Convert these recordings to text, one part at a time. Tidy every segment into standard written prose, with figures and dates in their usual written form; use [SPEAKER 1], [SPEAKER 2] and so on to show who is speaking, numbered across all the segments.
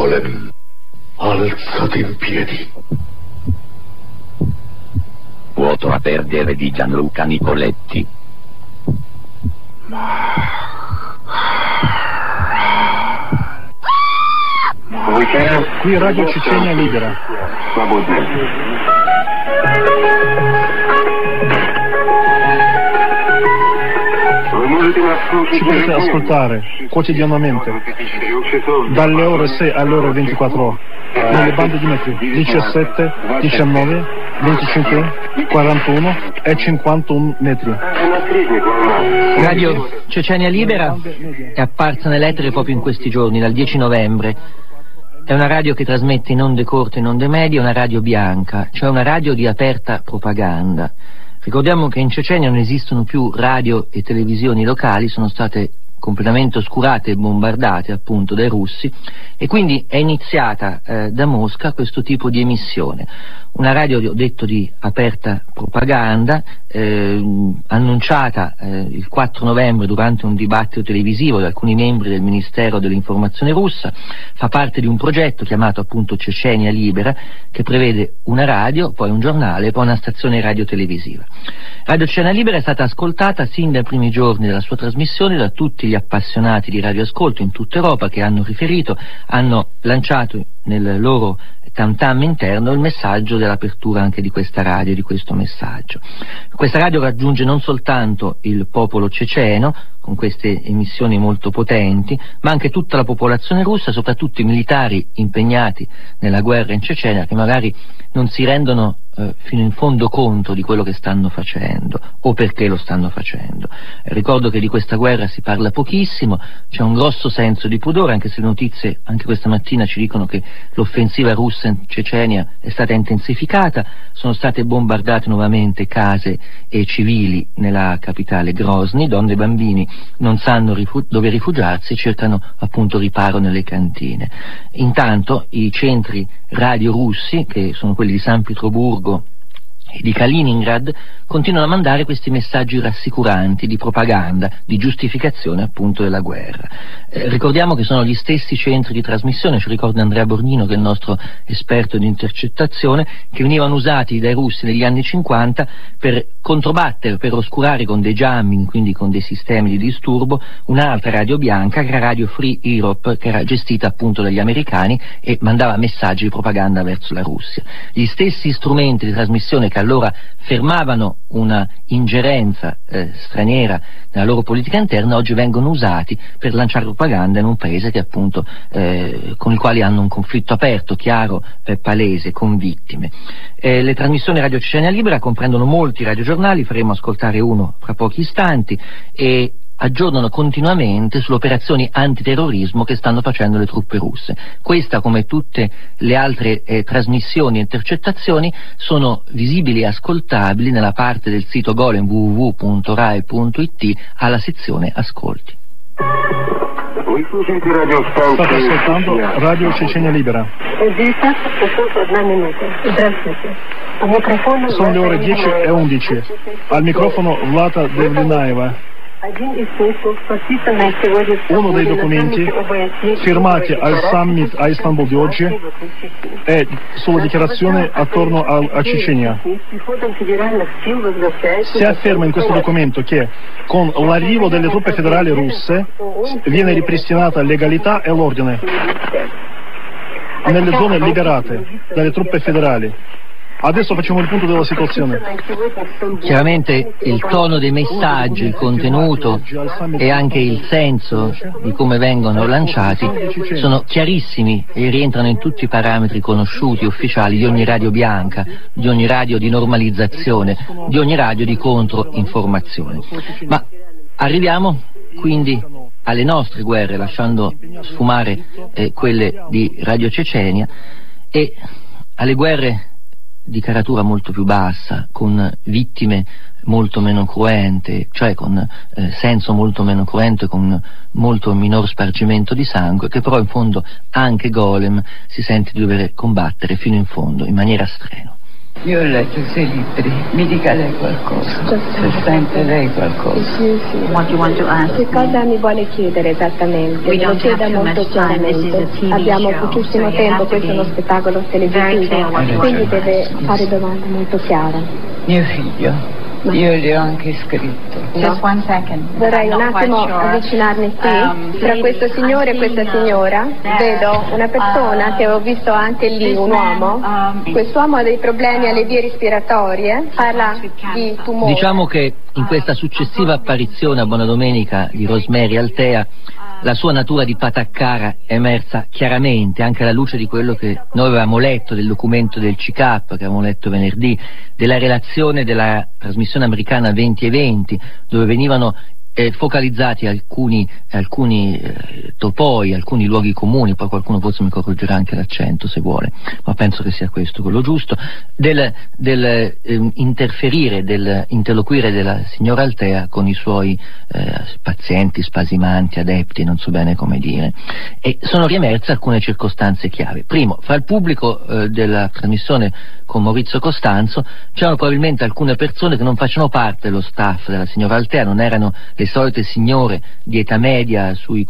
[SPEAKER 1] Golem, alzati in piedi.
[SPEAKER 2] Vuoto a perdere di Gianluca Nicoletti.
[SPEAKER 3] Qui Radio Cecenia Libera. Ci potete ascoltare quotidianamente dalle ore 6 alle ore 24 nelle bande di metri 17, 19, 25, 41 e 51 metri.
[SPEAKER 4] Radio Cecenia Libera è apparsa nell'etere proprio in questi giorni, dal 10 novembre. È una radio che trasmette in onde corte, in onde medie, una radio bianca, cioè una radio di aperta propaganda. Ricordiamo che in Cecenia non esistono più radio e televisioni locali, sono state completamente oscurate e bombardate appunto dai russi, e quindi è iniziata da Mosca questo tipo di emissione. Una radio, ho detto, di aperta propaganda, annunciata il 4 novembre durante un dibattito televisivo da alcuni membri del Ministero dell'Informazione russa. Fa parte di un progetto chiamato appunto Cecenia Libera, che prevede una radio, poi un giornale e poi una stazione radio-televisiva. Radio Cecenia Libera è stata ascoltata sin dai primi giorni della sua trasmissione da tutti gli appassionati di radioascolto in tutta Europa, che hanno riferito, hanno lanciato nel loro tam-tam interno il messaggio dell'apertura anche di questa radio, di questo messaggio. Questa radio raggiunge non soltanto il popolo ceceno con queste emissioni molto potenti, ma anche tutta la popolazione russa, soprattutto i militari impegnati nella guerra in Cecenia, che magari non si rendono fino in fondo conto di quello che stanno facendo o perché lo stanno facendo. Ricordo che di questa guerra si parla pochissimo, c'è un grosso senso di pudore, anche se le notizie anche questa mattina ci dicono che l'offensiva russa in Cecenia è stata intensificata, sono state bombardate nuovamente case e civili nella capitale Grozny, donne e bambini non sanno dove rifugiarsi e cercano appunto riparo nelle cantine. Intanto i centri radio russi, che sono quelli di San Pietroburgo e di Kaliningrad, continuano a mandare questi messaggi rassicuranti di propaganda, di giustificazione appunto della guerra. Ricordiamo che sono gli stessi centri di trasmissione, ci ricorda Andrea Borgnino, che è il nostro esperto di intercettazione, che venivano usati dai russi negli anni 50 per controbattere, per oscurare con dei jamming, quindi con dei sistemi di disturbo, un'altra radio bianca, che era Radio Free Europe, che era gestita appunto dagli americani e mandava messaggi di propaganda verso la Russia. Gli stessi strumenti di trasmissione che allora fermavano una ingerenza straniera nella loro politica interna, oggi vengono usati per lanciare propaganda in un paese che appunto con il quale hanno un conflitto aperto, chiaro, palese, con vittime. Le trasmissioni Radio Cecenia Libera comprendono molti radiogiornali, faremo ascoltare uno fra pochi istanti, e aggiornano continuamente sulle operazioni antiterrorismo che stanno facendo le truppe russe. Questa, come tutte le altre trasmissioni e intercettazioni, sono visibili e ascoltabili nella parte del sito Golem www.rai.it alla sezione Ascolti.
[SPEAKER 3] State ascoltando Radio Cecenia Libera. Sono le ore 10 e 11. Al microfono Vlada Devlinaeva. Uno dei documenti firmati al summit a Istanbul di oggi è sulla dichiarazione attorno a Cecenia. Si afferma in questo documento che con l'arrivo delle truppe federali russe viene ripristinata legalità e l'ordine nelle zone liberate dalle truppe federali. Adesso facciamo il punto della situazione.
[SPEAKER 4] Chiaramente il tono dei messaggi, il contenuto e anche il senso di come vengono lanciati sono chiarissimi e rientrano in tutti i parametri conosciuti, ufficiali, di ogni radio bianca, di ogni radio di normalizzazione, di ogni radio di controinformazione. Ma arriviamo quindi alle nostre guerre, lasciando sfumare quelle di Radio Cecenia, e alle guerre di caratura molto più bassa, con vittime molto meno cruente, cioè con senso molto meno cruento, con molto minor spargimento di sangue, che però in fondo anche Golem si sente di dover combattere fino in fondo, in maniera strenua.
[SPEAKER 5] Io ho letto i suoi libri, mi dica lei qualcosa, se sente lei qualcosa.
[SPEAKER 6] Sì. Che cosa mi vuole chiedere esattamente? Me lo chieda molto chiaramente. Abbiamo pochissimo tempo, questo è uno spettacolo televisivo, quindi deve fare domande molto chiare.
[SPEAKER 5] Mio figlio. Io gli ho anche scritto.
[SPEAKER 6] No. Vorrei un attimo avvicinarmi qui, tra questo signore e questa signora. Vedo una persona che ho visto anche lì, un uomo. Quest'uomo ha dei problemi alle vie respiratorie, parla di tumore.
[SPEAKER 4] Diciamo che in questa successiva apparizione a Buona Domenica di Rosemary Althea la sua natura di pataccara è emersa chiaramente anche alla luce di quello che noi avevamo letto del documento del CICAP che avevamo letto venerdì, della relazione della trasmissione americana 20 e 20, dove venivano focalizzati alcuni topoi, alcuni luoghi comuni, poi qualcuno forse mi correggerà anche l'accento se vuole, ma penso che sia questo quello giusto, del interferire, del interloquire della signora Althea con i suoi pazienti, spasimanti, adepti, non so bene come dire, e sono riemerse alcune circostanze chiave. Primo, fra il pubblico della trasmissione con Maurizio Costanzo c'erano probabilmente alcune persone che non facevano parte dello staff della signora Althea, non erano le solite signore di età media sui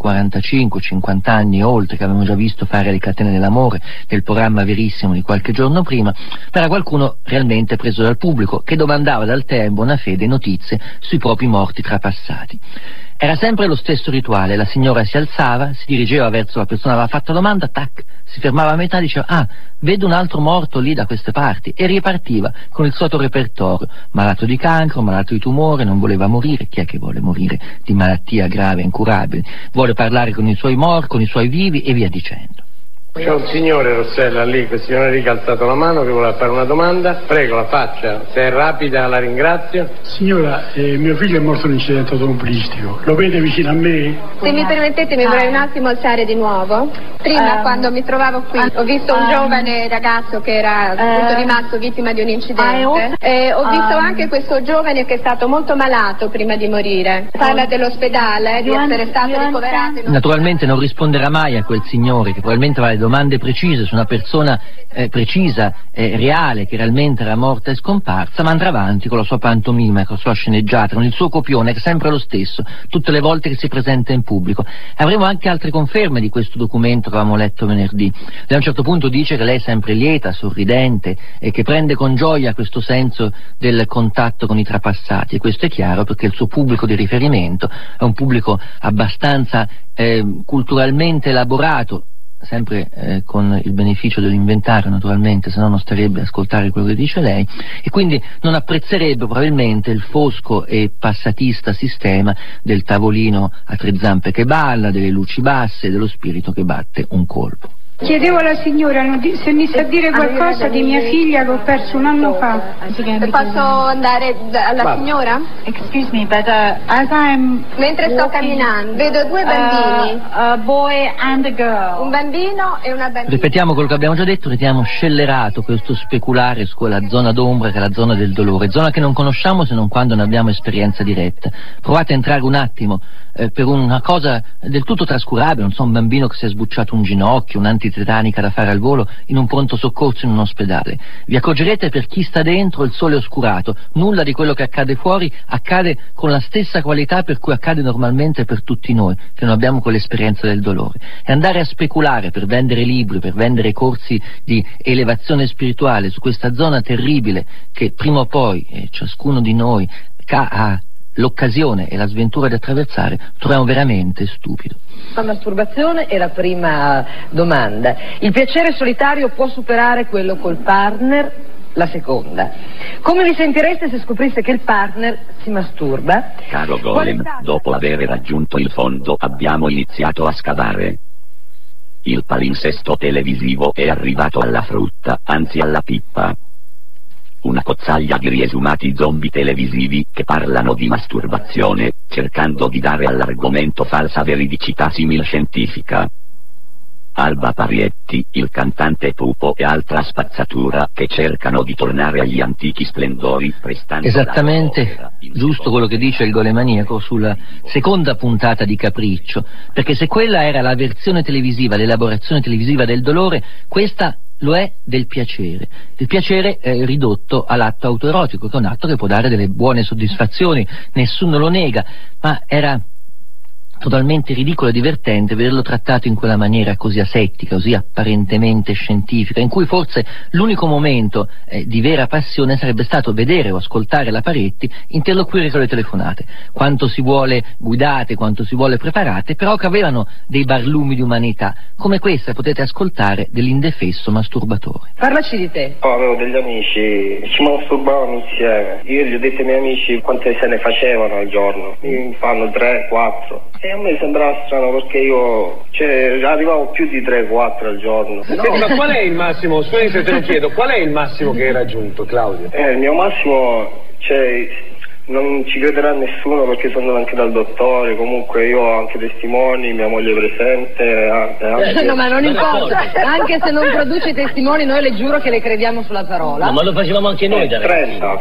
[SPEAKER 4] 45-50 anni e oltre che avevamo già visto fare le catene dell'amore nel programma Verissimo di qualche giorno prima, ma era qualcuno realmente preso dal pubblico che domandava ad Althea in buona fede notizie sui propri morti trapassati. Era sempre lo stesso rituale, la signora si alzava, si dirigeva verso la persona che aveva fatto la domanda, tac, si fermava a metà e diceva vedo un altro morto lì da queste parti, e ripartiva con il solito repertorio, malato di cancro, malato di tumore, non voleva morire, chi è che vuole morire di malattia grave e incurabile, vuole parlare con i suoi morti, con i suoi vivi e via dicendo.
[SPEAKER 7] C'è un signore, Rossella, lì, quel signore lì che ha alzato la mano che voleva fare una domanda. Prego, la faccia, se è rapida la ringrazio.
[SPEAKER 8] Signora, mio figlio è morto in un incidente automobilistico, lo vede vicino a me?
[SPEAKER 6] Se mi permettete mi vorrei un attimo alzare di nuovo. Prima quando mi trovavo qui ho visto un giovane ragazzo che era appunto rimasto vittima di un incidente, ho visto anche questo giovane che è stato molto malato prima di morire, parla dell'ospedale, di essere stato ricoverato.
[SPEAKER 4] Naturalmente non risponderà mai a quel signore che probabilmente aveva domande precise su una persona precisa, reale, che realmente era morta e scomparsa, ma andrà avanti con la sua pantomima, con la sua sceneggiata, con il suo copione che è sempre lo stesso tutte le volte che si presenta in pubblico. Avremo anche altre conferme di questo documento che avevamo letto venerdì. Lei a un certo punto dice che lei è sempre lieta, sorridente e che prende con gioia questo senso del contatto con i trapassati, e questo è chiaro perché il suo pubblico di riferimento è un pubblico abbastanza culturalmente elaborato, sempre con il beneficio dell'inventario naturalmente, se no non starebbe a ascoltare quello che dice lei, e quindi non apprezzerebbe probabilmente il fosco e passatista sistema del tavolino a tre zampe che balla, delle luci basse, dello spirito che batte un colpo.
[SPEAKER 9] Chiedevo alla signora se mi sa dire qualcosa di mia figlia che ho perso un anno fa.
[SPEAKER 6] Posso andare alla signora?
[SPEAKER 10] Excuse me, but as I'm
[SPEAKER 6] mentre sto camminando vedo due bambini,
[SPEAKER 10] a boy and a girl.
[SPEAKER 6] Un bambino e una bambina.
[SPEAKER 4] Ripetiamo quello che abbiamo già detto, riteniamo scellerato questo speculare su quella zona d'ombra che è la zona del dolore, zona che non conosciamo se non quando ne abbiamo esperienza diretta. Provate a entrare un attimo per una cosa del tutto trascurabile, non so, un bambino che si è sbucciato un ginocchio, un'antitetanica da fare al volo in un pronto soccorso in un ospedale. Vi accorgerete per chi sta dentro il sole è oscurato, nulla di quello che accade fuori accade con la stessa qualità per cui accade normalmente per tutti noi che non abbiamo quell'esperienza del dolore. E andare a speculare per vendere libri, per vendere corsi di elevazione spirituale su questa zona terribile che prima o poi ciascuno di noi ha l'occasione e la sventura di attraversare, troviamo veramente stupido.
[SPEAKER 11] La masturbazione è la prima domanda. Il piacere solitario può superare quello col partner? La seconda. Come vi sentireste se scoprisse che il partner si masturba?
[SPEAKER 2] Caro Golem, dopo aver raggiunto il fondo abbiamo iniziato a scavare. Il palinsesto televisivo è arrivato alla frutta, anzi alla pippa. Una cozzaglia di riesumati zombie televisivi che parlano di masturbazione, cercando di dare all'argomento falsa veridicità simil-scientifica. Alba Parietti, il cantante Pupo e altra spazzatura che cercano di tornare agli antichi splendori prestando
[SPEAKER 4] esattamente giusto quello che dice il golemaniaco sulla seconda puntata di Capriccio, perché se quella era la versione televisiva, l'elaborazione televisiva del dolore, questa lo è del piacere. Il piacere è ridotto all'atto autoerotico, che è un atto che può dare delle buone soddisfazioni, nessuno lo nega, ma era totalmente ridicolo e divertente vederlo trattato in quella maniera così asettica, così apparentemente scientifica, in cui forse l'unico momento di vera passione sarebbe stato vedere o ascoltare la Paretti interloquire con le telefonate, quanto si vuole guidate, quanto si vuole preparate, però che avevano dei barlumi di umanità, come questa potete ascoltare dell'indefesso masturbatore.
[SPEAKER 11] Parlaci di te.
[SPEAKER 12] Avevo degli amici, ci masturbavamo insieme, io gli ho detto ai miei amici quante se ne facevano al giorno, mi fanno 3, 4. E a me sembrava strano perché io arrivavo più di 3-4 al giorno.
[SPEAKER 7] Senti, ma qual è il massimo, scusi se te lo chiedo, qual è il massimo che hai raggiunto, Claudio?
[SPEAKER 12] Il mio massimo, non ci crederà nessuno perché sono andato anche dal dottore, comunque io ho anche testimoni, mia moglie presente.
[SPEAKER 11] No, ma non importa, anche se non produce testimoni noi le giuro che le crediamo sulla parola.
[SPEAKER 13] No, ma lo facevamo anche noi da
[SPEAKER 12] 30.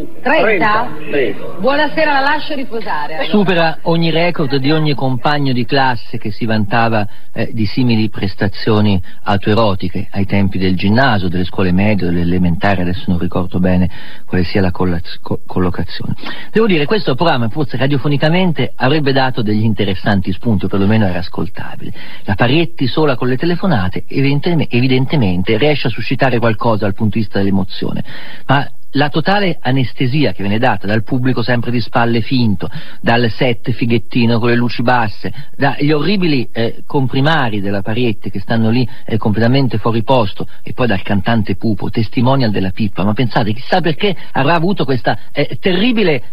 [SPEAKER 11] 30? Buonasera, la lascio riposare.
[SPEAKER 4] Supera ogni record di ogni compagno di classe che si vantava di simili prestazioni autoerotiche ai tempi del ginnasio, delle scuole medie, delle elementari, adesso non ricordo bene quale sia la collocazione. Devo dire, questo programma forse radiofonicamente avrebbe dato degli interessanti spunti, o perlomeno era ascoltabile. La Paretti sola con le telefonate evidentemente riesce a suscitare qualcosa dal punto di vista dell'emozione, ma la totale anestesia che viene data dal pubblico sempre di spalle finto, dal set fighettino con le luci basse, dagli orribili comprimari della Paretti che stanno lì completamente fuori posto, e poi dal cantante Pupo, testimonial della Pippa. Ma pensate, chissà perché avrà avuto questa terribile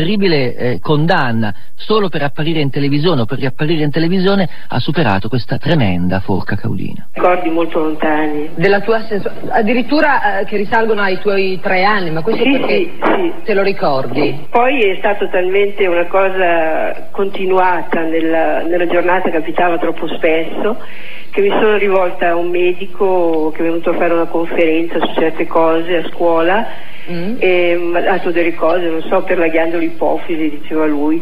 [SPEAKER 4] condanna solo per apparire in televisione, o per riapparire in televisione ha superato questa tremenda forca caudina.
[SPEAKER 14] Ricordi molto lontani
[SPEAKER 11] della tua addirittura che risalgono ai tuoi 3 anni. Ma questo perché
[SPEAKER 14] sì.
[SPEAKER 11] Te lo ricordi?
[SPEAKER 14] Poi è stato talmente una cosa continuata nella giornata, capitava troppo spesso, che mi sono rivolta a un medico che è venuto a fare una conferenza su certe cose a scuola e mi ha dato delle cose, non so, per la ghiandola ipofisi, diceva lui,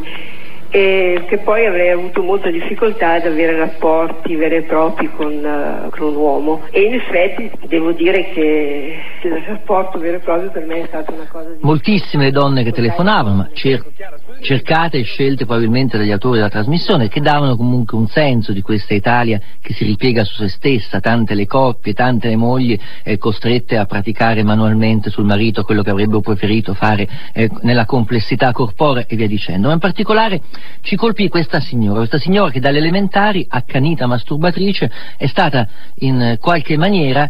[SPEAKER 14] e che poi avrei avuto molta difficoltà ad avere rapporti veri e propri con un uomo, e in effetti devo dire che il rapporto vero e proprio per me è stata una cosa di...
[SPEAKER 4] Moltissime le donne che telefonavano, ma cercate e scelte probabilmente dagli autori della trasmissione, che davano comunque un senso di questa Italia che si ripiega su se stessa, tante le coppie, tante le mogli costrette a praticare manualmente sul marito quello che avrebbero preferito fare nella complessità corporea e via dicendo. Ma in particolare ci colpì questa signora che dalle elementari, accanita masturbatrice, è stata in qualche maniera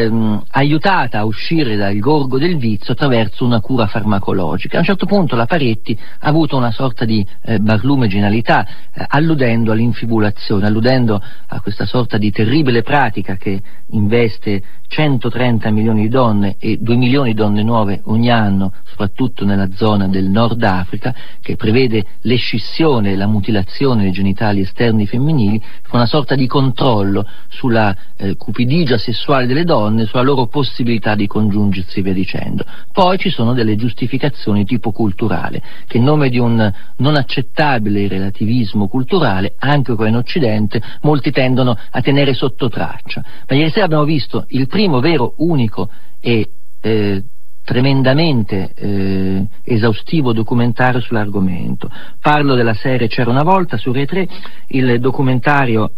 [SPEAKER 4] aiutata a uscire dal gorgo del vizio attraverso una cura farmacologica. A un certo punto la Paretti ha avuto una sorta di barlume genialità, alludendo all'infibulazione, alludendo a questa sorta di terribile pratica che investe 130 milioni di donne e 2 milioni di donne nuove ogni anno, soprattutto nella zona del Nord Africa, che prevede l'escissione e la mutilazione dei genitali esterni femminili, con una sorta di controllo sulla cupidigia sessuale delle donne, sulla loro possibilità di congiungersi e via dicendo. Poi ci sono delle giustificazioni tipo culturale, che in nome di un non accettabile relativismo culturale, anche qua in Occidente, molti tendono a tenere sotto traccia. Ma ieri sera abbiamo visto il primo vero, unico e tremendamente esaustivo documentario sull'argomento. Parlo della serie C'era una volta su Rai 3. Il documentario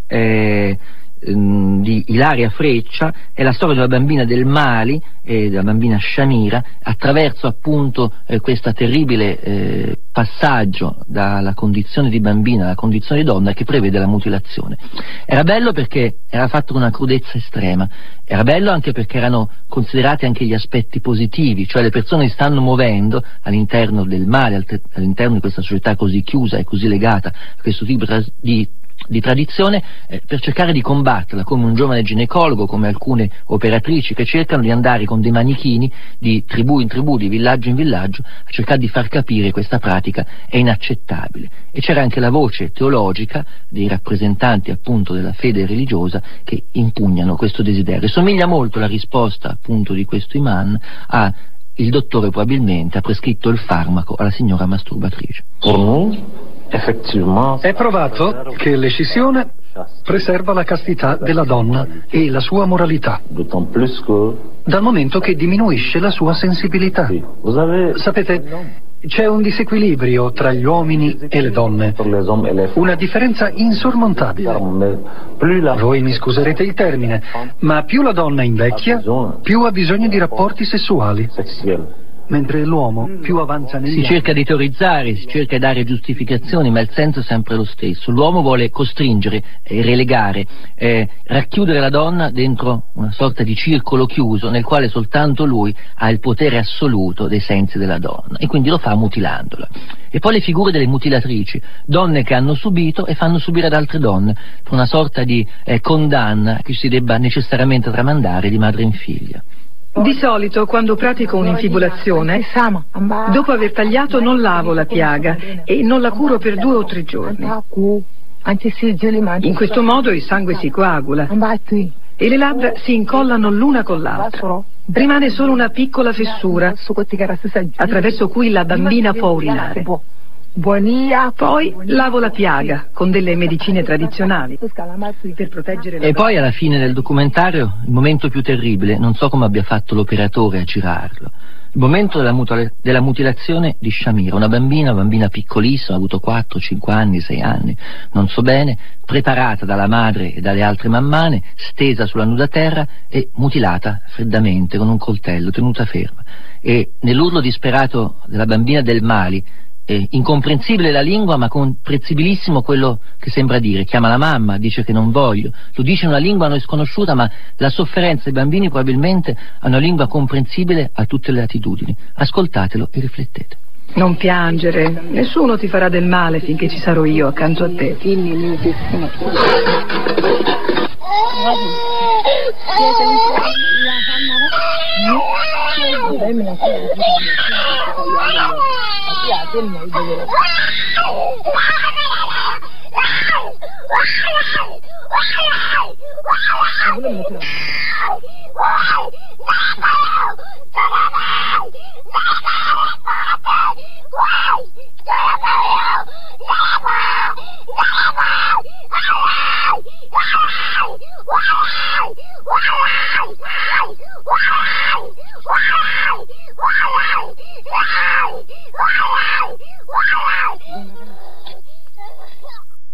[SPEAKER 4] di Ilaria Freccia è la storia di una bambina del Mali, della bambina Shamira, attraverso appunto questo terribile passaggio dalla condizione di bambina alla condizione di donna, che prevede la mutilazione. Era bello perché era fatto con una crudezza estrema, era bello anche perché erano considerati anche gli aspetti positivi, cioè le persone si stanno muovendo all'interno del Mali, all'interno di questa società così chiusa e così legata a questo tipo di tradizione, per cercare di combatterla, come un giovane ginecologo, come alcune operatrici che cercano di andare con dei manichini di tribù in tribù, di villaggio in villaggio, a cercare di far capire questa pratica è inaccettabile. E c'era anche la voce teologica dei rappresentanti appunto della fede religiosa che impugnano questo desiderio. Somiglia molto la risposta appunto di questo imam a: il dottore probabilmente ha prescritto il farmaco alla signora masturbatrice.
[SPEAKER 13] È provato che l'escissione preserva la castità della donna e la sua moralità, dal momento che diminuisce la sua sensibilità. Sapete, c'è un disequilibrio tra gli uomini e le donne, una differenza insormontabile. Voi mi scuserete il termine, ma più la donna invecchia, più ha bisogno di rapporti sessuali, mentre l'uomo più avanza negli anni.
[SPEAKER 4] Si cerca di teorizzare, si cerca di dare giustificazioni, ma il senso è sempre lo stesso. L'uomo vuole costringere, relegare, racchiudere la donna dentro una sorta di circolo chiuso nel quale soltanto lui ha il potere assoluto dei sensi della donna, e quindi lo fa mutilandola. E poi le figure delle mutilatrici, donne che hanno subito e fanno subire ad altre donne, per una sorta di condanna che si debba necessariamente tramandare di madre in figlia.
[SPEAKER 15] Di solito, quando pratico un'infibulazione, dopo aver tagliato non lavo la piaga e non la curo per 2 o 3 giorni. In questo modo il sangue si coagula e le labbra si incollano l'una con l'altra. Rimane solo una piccola fessura attraverso cui la bambina può urinare. Poi lavo la piaga con delle medicine tradizionali per proteggere la...
[SPEAKER 4] E poi alla fine del documentario, il momento più terribile, non so come abbia fatto l'operatore a girarlo, il momento della mutilazione di Shamira, una bambina piccolissima, ha avuto 4, 5 anni, 6 anni, non so bene, preparata dalla madre e dalle altre mammane, stesa sulla nuda terra e mutilata freddamente con un coltello, tenuta ferma. E nell'urlo disperato della bambina del Mali, incomprensibile la lingua, ma comprensibilissimo quello che sembra dire. Chiama la mamma, dice che non voglio, lo dice in una lingua a noi sconosciuta, ma la sofferenza dei bambini probabilmente ha una lingua comprensibile a tutte le latitudini. Ascoltatelo e riflettete.
[SPEAKER 15] Non piangere, nessuno ti farà del male finché ci sarò io accanto a te.